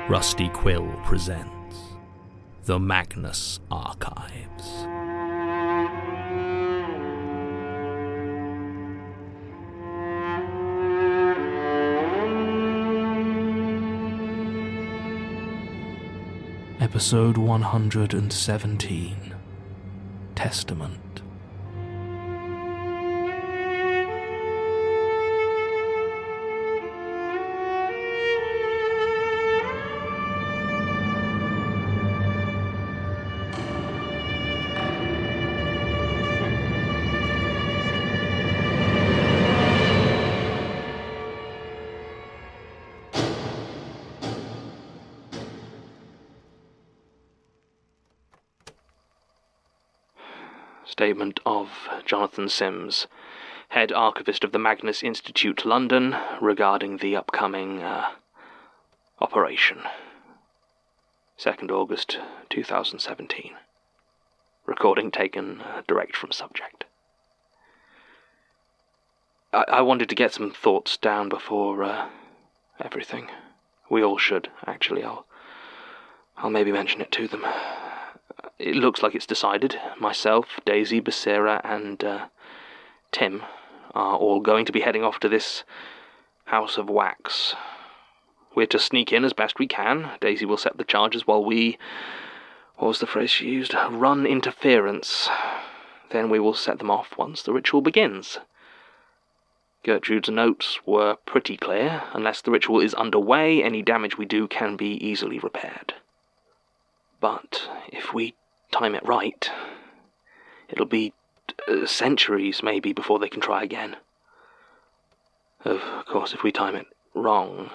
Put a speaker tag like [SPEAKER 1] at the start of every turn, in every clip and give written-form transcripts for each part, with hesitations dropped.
[SPEAKER 1] Rusty Quill presents The Magnus Archives. Episode 117, Testament. Statement of Jonathan Sims, Head Archivist of the Magnus Institute, London, regarding the upcoming operation. 2nd August 2017. Recording taken direct from subject. I wanted to get some thoughts down before everything. We all should, actually. I'll maybe mention it to them. It looks like it's decided. Myself, Daisy, Becerra, and Tim are all going to be heading off to this House of Wax. We're to sneak in as best we can. Daisy will set the charges while we, what was the phrase she used? Run interference. Then we will set them off once the ritual begins. Gertrude's notes were pretty clear. Unless the ritual is underway, any damage we do can be easily repaired. But if we time it right, it'll be centuries maybe before they can try again. Of course, if we time it wrong.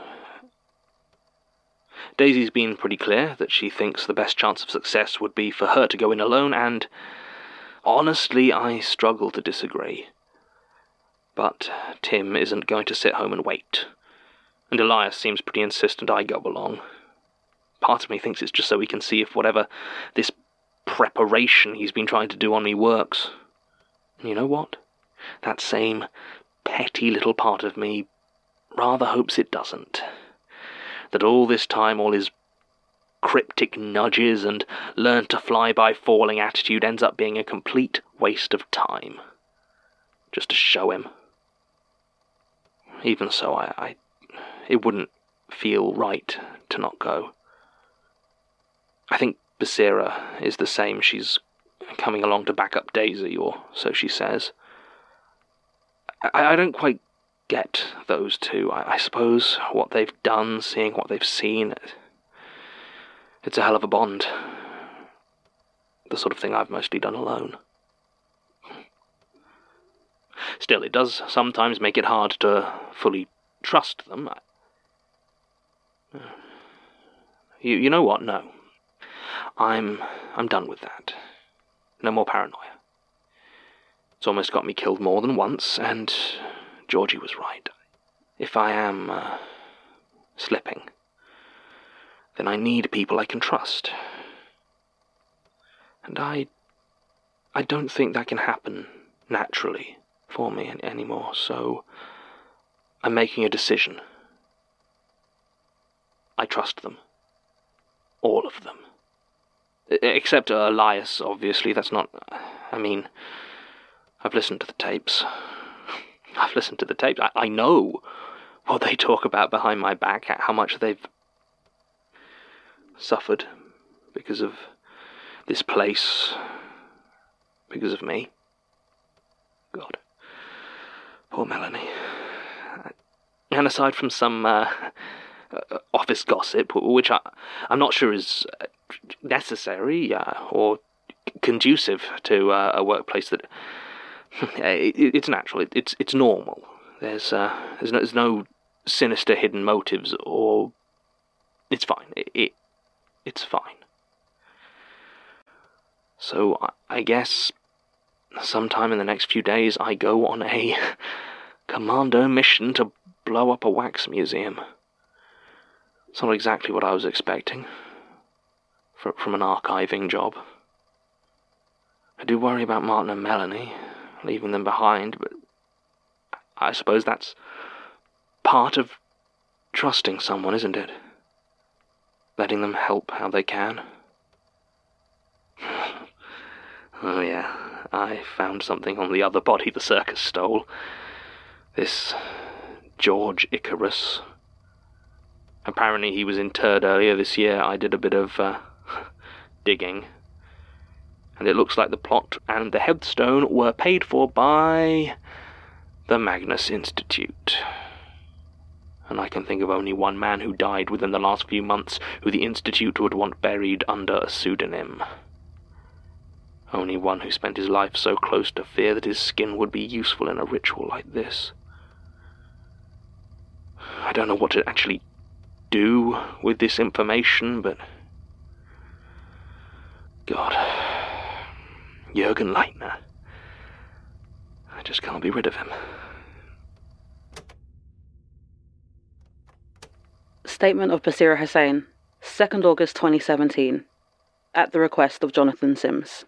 [SPEAKER 1] Daisy's been pretty clear that she thinks the best chance of success would be for her to go in alone, and honestly, I struggle to disagree. But Tim isn't going to sit home and wait, and Elias seems pretty insistent I go along. Part of me thinks it's just so he can see if whatever this preparation he's been trying to do on me works. And you know what? That same petty little part of me rather hopes it doesn't. That all this time, all his cryptic nudges and learn to fly by falling attitude ends up being a complete waste of time. Just to show him. Even so, it wouldn't feel right to not go. I think Becerra is the same. She's coming along to back up Daisy, or so she says. I don't quite get those two. I suppose what they've done, seeing what they've seen, it's a hell of a bond. The sort of thing I've mostly done alone. Still, it does sometimes make it hard to fully trust them. You know what? No. I'm done with that. No more paranoia. It's almost got me killed more than once, and Georgie was right. If I am slipping, then I need people I can trust. And I don't think that can happen naturally for me anymore, so I'm making a decision. I trust them. All of them. Except Elias, obviously. That's not... I mean, I've listened to the tapes. I know what they talk about behind my back, how much they've suffered because of this place, because of me. God. Poor Melanie. And aside from some office gossip, which I'm not sure is necessary or conducive to a workplace that it's natural, it's normal. There's no sinister hidden motives, or it's fine. It's fine. So I guess sometime in the next few days I go on a commando mission to blow up a wax museum. It's not exactly what I was expecting from an archiving job. I do worry about Martin and Melanie, leaving them behind, but I suppose that's part of trusting someone, isn't it? letting them help how they can. Oh yeah, I found something on the other body the circus stole. This George Icarus. Apparently he was interred earlier this year. I did a bit of digging. And it looks like the plot and the headstone were paid for by the Magnus Institute. And I can think of only one man who died within the last few months who the Institute would want buried under a pseudonym. Only one who spent his life so close to fear that his skin would be useful in a ritual like this. I don't know what to actually do with this information, but... God. Jürgen Leitner. I just can't be rid of him.
[SPEAKER 2] Statement of Basira Hussain, 2nd August 2017, at the request of Jonathan Sims.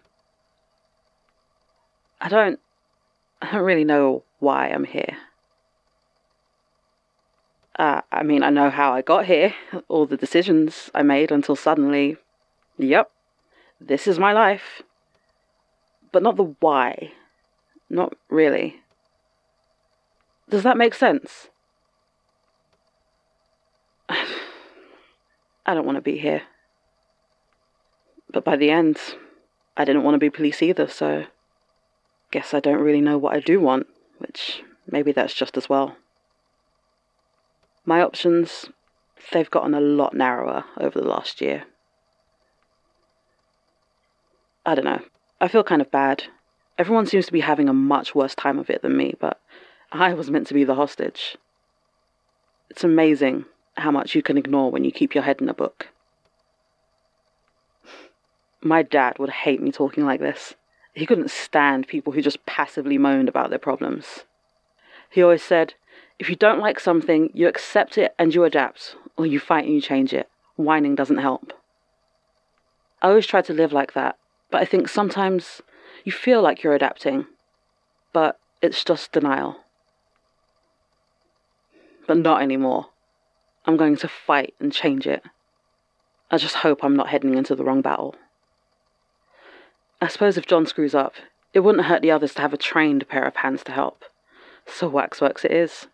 [SPEAKER 2] I don't really know why I'm here. I know how I got here, all the decisions I made until suddenly, yep, this is my life. But not the why. Not really. Does that make sense? I don't want to be here. But by the end, I didn't want to be police either, so... guess I don't really know what I do want, which maybe that's just as well. My options, they've gotten a lot narrower over the last year. I don't know. I feel kind of bad. Everyone seems to be having a much worse time of it than me, but I was meant to be the hostage. It's amazing how much you can ignore when you keep your head in a book. My dad would hate me talking like this. He couldn't stand people who just passively moaned about their problems. He always said, if you don't like something, you accept it and you adapt, or you fight and you change it. Whining doesn't help. I always tried to live like that, but I think sometimes you feel like you're adapting, but it's just denial. But not anymore. I'm going to fight and change it. I just hope I'm not heading into the wrong battle. I suppose if John screws up, it wouldn't hurt the others to have a trained pair of hands to help. So waxworks it is.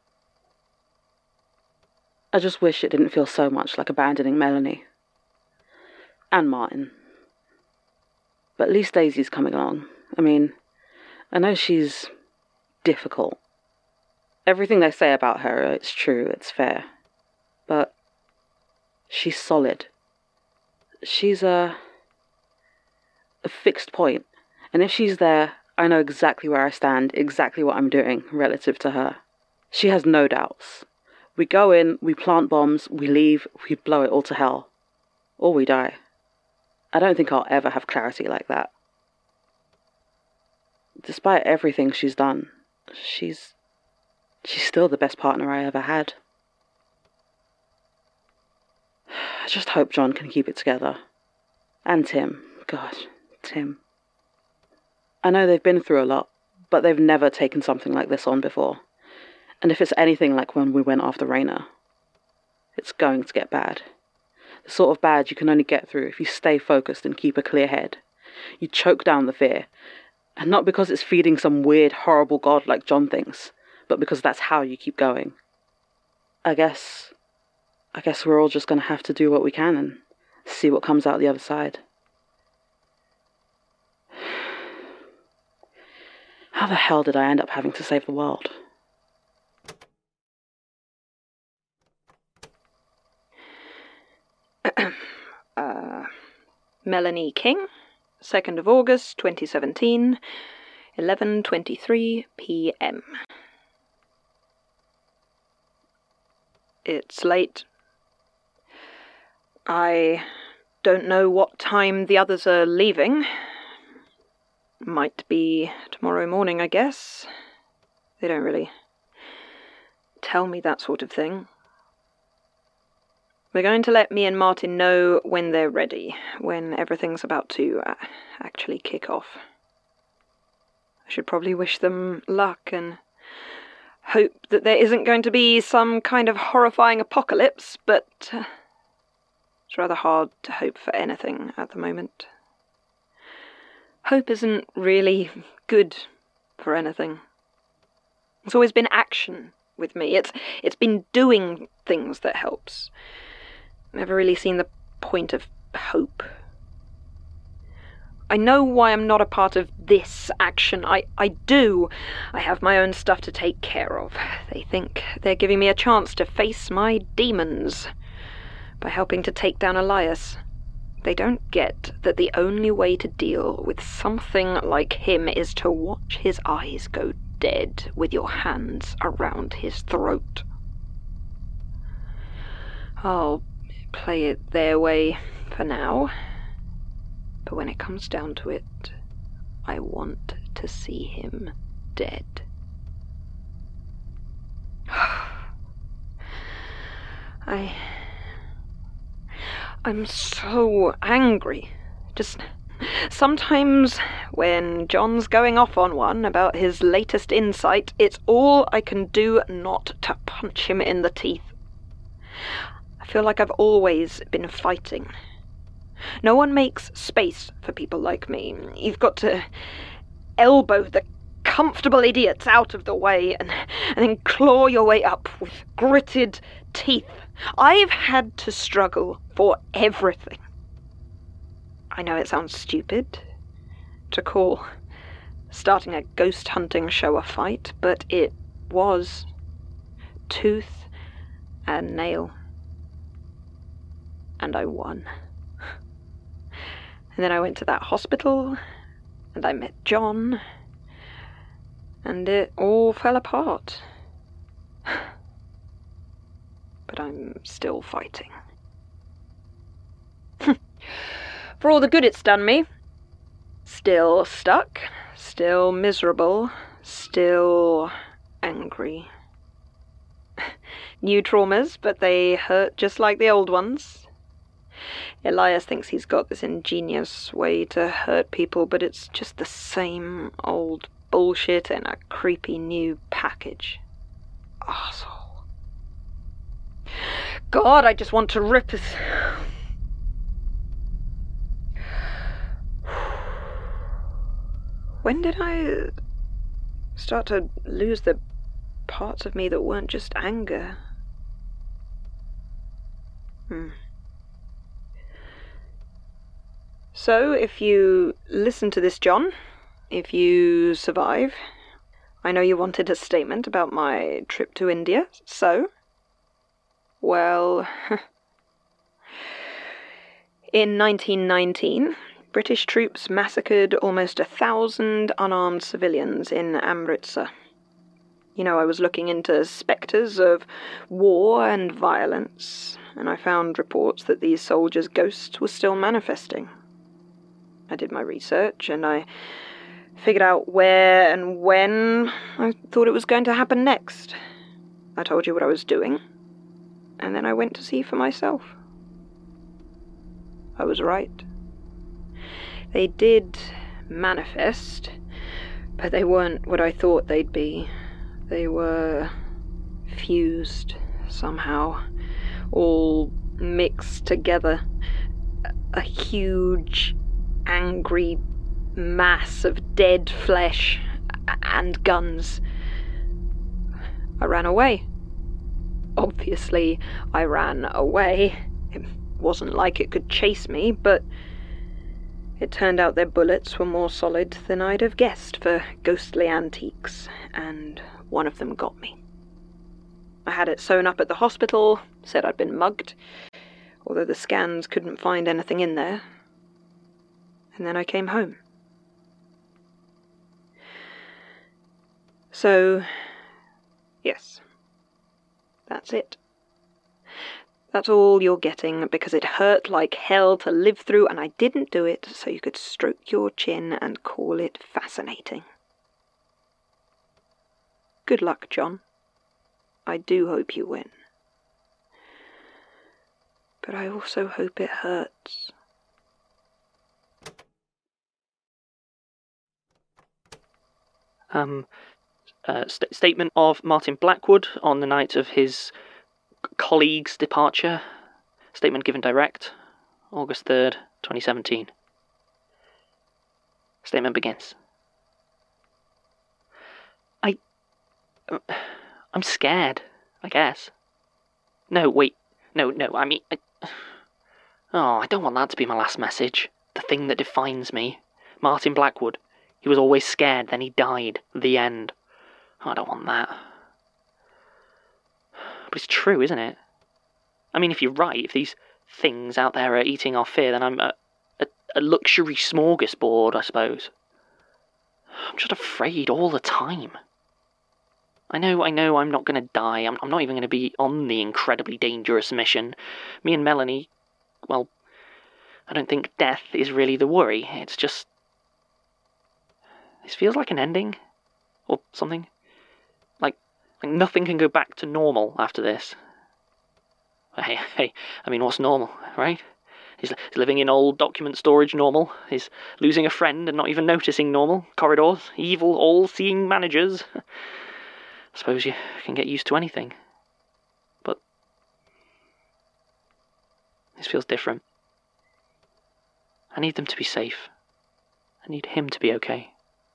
[SPEAKER 2] I just wish it didn't feel so much like abandoning Melanie. And Martin. But at least Daisy's coming along. I know she's difficult. Everything they say about her, it's true, it's fair. But she's solid. She's a fixed point. And if she's there, I know exactly where I stand, exactly what I'm doing relative to her. She has no doubts. We go in, we plant bombs, we leave, we blow it all to hell. Or we die. I don't think I'll ever have clarity like that. Despite everything she's done, she's still the best partner I ever had. I just hope John can keep it together. And Tim. God, Tim. I know they've been through a lot, but they've never taken something like this on before. And if it's anything like when we went after Raina, it's going to get bad. The sort of bad you can only get through if you stay focused and keep a clear head. You choke down the fear. And not because it's feeding some weird, horrible god like John thinks, but because that's how you keep going. I guess we're all just going to have to do what we can and see what comes out the other side. How the hell did I end up having to save the world?
[SPEAKER 3] Melanie King, 2nd of August 2017, 11:23 p.m. It's late. I don't know what time the others are leaving. Might be tomorrow morning, I guess. They don't really tell me that sort of thing. They're going to let me and Martin know when they're ready, when everything's about to actually kick off. I should probably wish them luck and hope that there isn't going to be some kind of horrifying apocalypse, but It's rather hard to hope for anything at the moment. Hope isn't really good for anything. It's always been action with me. It's been doing things that helps. Never really seen the point of hope. I know why I'm not a part of this action. I do. I have my own stuff to take care of. They think they're giving me a chance to face my demons by helping to take down Elias. They don't get that the only way to deal with something like him is to watch his eyes go dead with your hands around his throat. I'll play it their way for now, but when it comes down to it, I want to see him dead. I'm so angry. Just sometimes when John's going off on one about his latest insight, it's all I can do not to punch him in the teeth. I feel like I've always been fighting. No one makes space for people like me. You've got to elbow the comfortable idiots out of the way and then claw your way up with gritted teeth. I've had to struggle for everything. I know it sounds stupid to call starting a ghost hunting show a fight, but it was tooth and nail. And I won. And then I went to that hospital, and I met John, and it all fell apart. But I'm still fighting. For all the good it's done me. Still stuck, still miserable, still angry. New traumas, but they hurt just like the old ones. Elias thinks he's got this ingenious way to hurt people, but it's just the same old bullshit in a creepy new package. Arsehole. God, I just want to rip his... When did I start to lose the parts of me that weren't just anger? So, if you listen to this, John, if you survive, I know you wanted a statement about my trip to India, so... Well, in 1919, British troops massacred almost 1,000 unarmed civilians in Amritsar. You know, I was looking into spectres of war and violence, and I found reports that these soldiers' ghosts were still manifesting. I did my research, and I figured out where and when I thought it was going to happen next. I told you what I was doing. And then I went to see for myself. I was right. They did manifest, but they weren't what I thought they'd be. They were fused somehow, all mixed together. A huge, angry mass of dead flesh and guns. I ran away. Obviously, I ran away. It wasn't like it could chase me, but it turned out their bullets were more solid than I'd have guessed for ghostly antiques, and one of them got me. I had it sewn up at the hospital, said I'd been mugged, although the scans couldn't find anything in there. And then I came home. So, yes. That's it. That's all you're getting, because it hurt like hell to live through, and I didn't do it so you could stroke your chin and call it fascinating. Good luck, John. I do hope you win. But I also hope it hurts.
[SPEAKER 4] Statement of Martin Blackwood on the night of his colleague's departure. Statement given direct. August 3rd, 2017. Statement begins. I'm scared, I guess. No, wait. No, I mean... I don't want that to be my last message. The thing that defines me. Martin Blackwood. He was always scared, then he died. The end. I don't want that. But it's true, isn't it? I mean, if you're right, if these things out there are eating our fear, then I'm a luxury smorgasbord, I suppose. I'm just afraid all the time. I know I'm not going to die. I'm not even going to be on the incredibly dangerous mission. Me and Melanie, well, I don't think death is really the worry. It's just... This feels like an ending. Or something. Like nothing can go back to normal after this. Hey, I mean, what's normal, right? Is living in old document storage normal? Is losing a friend and not even noticing normal? Corridors? Evil, all-seeing managers? I suppose you can get used to anything. But this feels different. I need them to be safe. I need him to be okay.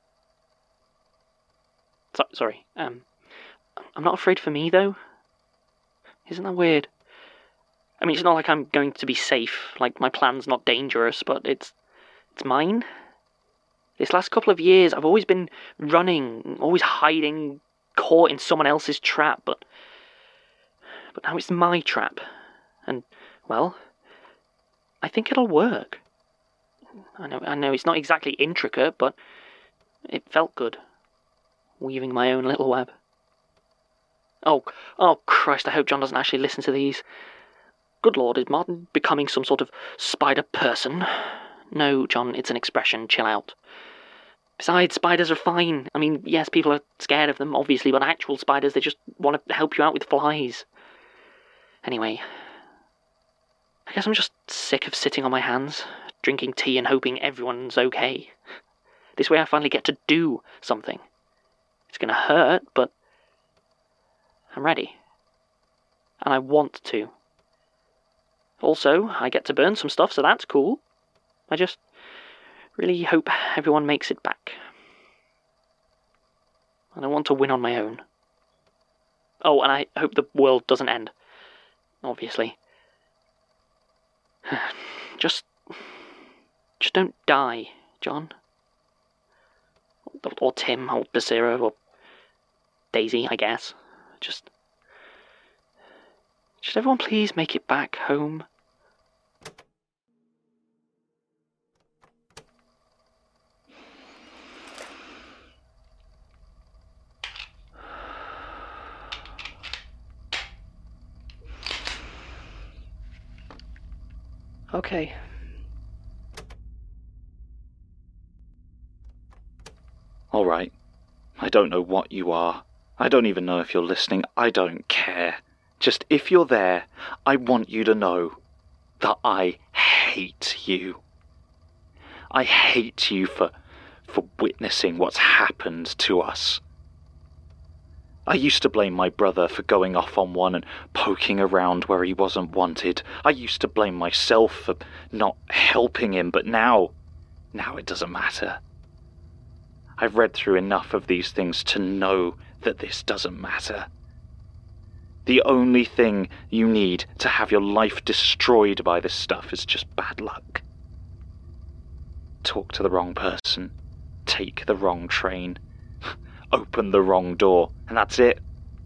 [SPEAKER 4] Sorry, I'm not afraid for me, though. Isn't that weird? I mean, it's not like I'm going to be safe, like my plan's not dangerous, but it's mine. This last couple of years, I've always been running, always hiding, caught in someone else's trap, but now it's my trap. And, well, I think it'll work. I know it's not exactly intricate, but it felt good. Weaving my own little web. Oh Christ, I hope John doesn't actually listen to these. Good Lord, is Martin becoming some sort of spider person? No, John, it's an expression, chill out. Besides, spiders are fine. I mean, yes, people are scared of them, obviously, but actual spiders, they just want to help you out with flies. Anyway, I guess I'm just sick of sitting on my hands, drinking tea and hoping everyone's okay. This way I finally get to do something. It's gonna hurt, but I'm ready. And I want to. Also, I get to burn some stuff, so that's cool. I just really hope everyone makes it back. I don't want to win on my own. Oh, and I hope the world doesn't end. Obviously. Just don't die, John. Or Tim, or Basira, or Daisy, I guess. Just everyone please make it back home. Okay.
[SPEAKER 5] All right. I don't know what you are. I don't even know if you're listening. I don't care. Just if you're there, I want you to know that I hate you. I hate you for witnessing what's happened to us. I used to blame my brother for going off on one and poking around where he wasn't wanted. I used to blame myself for not helping him, but now it doesn't matter. I've read through enough of these things to know that this doesn't matter. The only thing you need to have your life destroyed by this stuff is just bad luck. Talk to the wrong person, take the wrong train, open the wrong door, and that's it.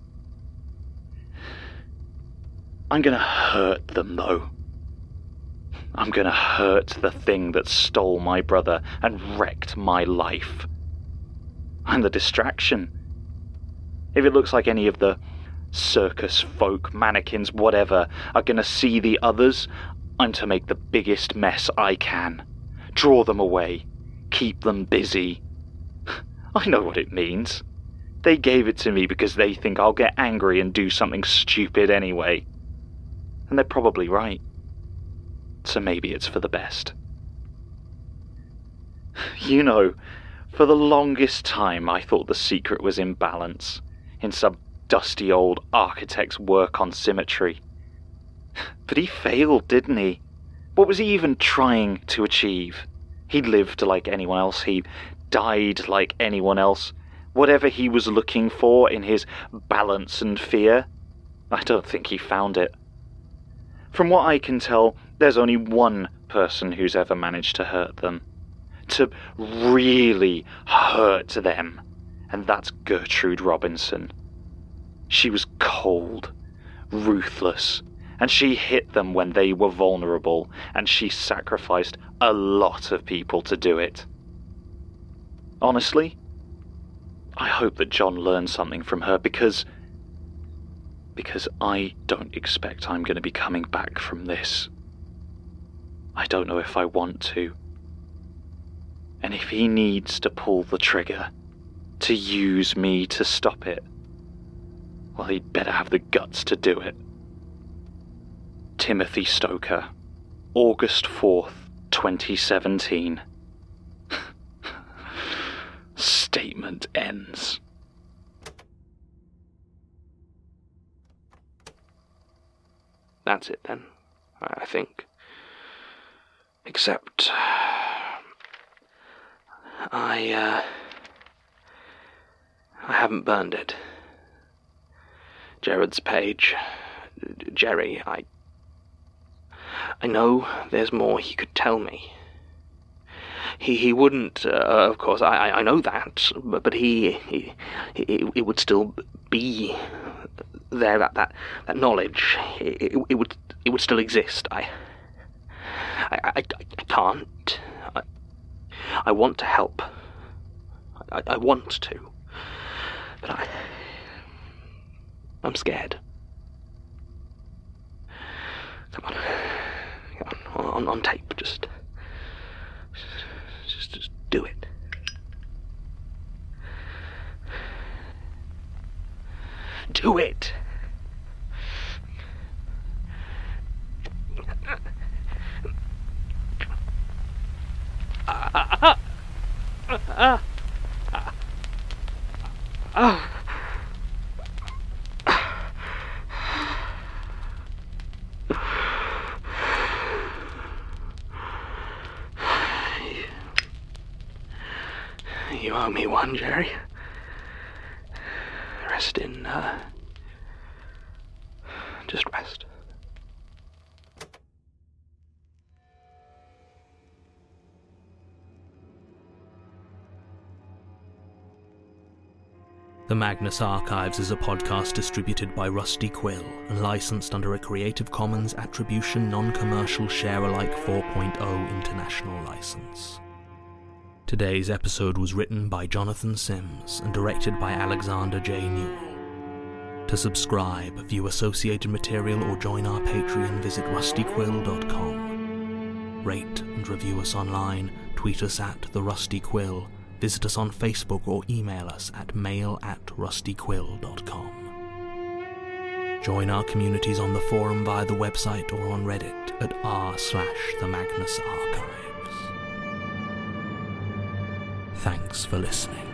[SPEAKER 5] I'm gonna hurt them, though. I'm gonna hurt the thing that stole my brother and wrecked my life. I'm the distraction. If it looks like any of the circus folk, mannequins, whatever, are gonna see the others, I'm to make the biggest mess I can. Draw them away. Keep them busy. I know what it means. They gave it to me because they think I'll get angry and do something stupid anyway. And they're probably right. So maybe it's for the best. You know, for the longest time I thought the secret was in balance, in some dusty old architect's work on symmetry. But he failed, didn't he? What was he even trying to achieve? He lived like anyone else. He died like anyone else. Whatever he was looking for in his balance and fear, I don't think he found it. From what I can tell, there's only one person who's ever managed to hurt them. To really hurt them. And that's Gertrude Robinson. She was cold, ruthless, and she hit them when they were vulnerable, and she sacrificed a lot of people to do it. Honestly, I hope that John learned something from her, because I don't expect I'm going to be coming back from this. I don't know if I want to. And if he needs to pull the trigger, to use me to stop it, well, he'd better have the guts to do it. Timothy Stoker, August 4th, 2017. Statement ends.
[SPEAKER 1] That's it then, I think. Except I haven't burned it. Jared's page. Jerry, I know there's more he could tell me. He wouldn't, of course, I know that, but it would still be there, that knowledge. It would still exist. I can't. I want to help. I want to. But I'm scared. Come on, tape, just do it. Do it! You owe me one, Jerry. Just rest.
[SPEAKER 6] The Magnus Archives is a podcast distributed by Rusty Quill and licensed under a Creative Commons Attribution Non-Commercial Share-alike 4.0 International License. Today's episode was written by Jonathan Sims and directed by Alexander J. Newell. To subscribe, view associated material, or join our Patreon, visit rustyquill.com. Rate and review us online, tweet us at The Rusty Quill, visit us on Facebook, or email us at mail@rustyquill.com. Join our communities on the forum via the website or on Reddit at r/The Magnus Archives. Thanks for listening.